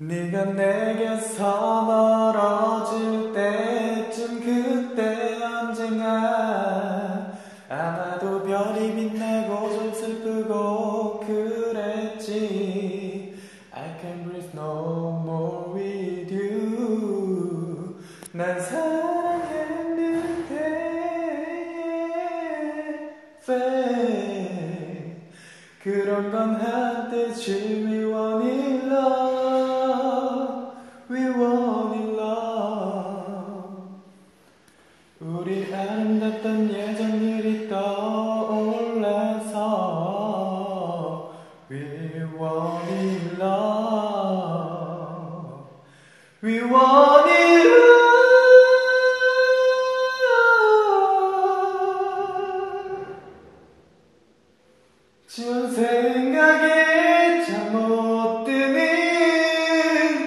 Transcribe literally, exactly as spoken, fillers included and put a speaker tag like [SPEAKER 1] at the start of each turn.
[SPEAKER 1] 네가 내게서 멀어질 때쯤 그때 언젠가 아마도 별이 빛나고 좀 슬프고 그랬지. I can't breathe no more with you. 난 사랑했는데 fake. 그런 건 한때쯤 we want it love, we want it love. 우리 아름답던 예전들이 떠올라서 we want it love, we want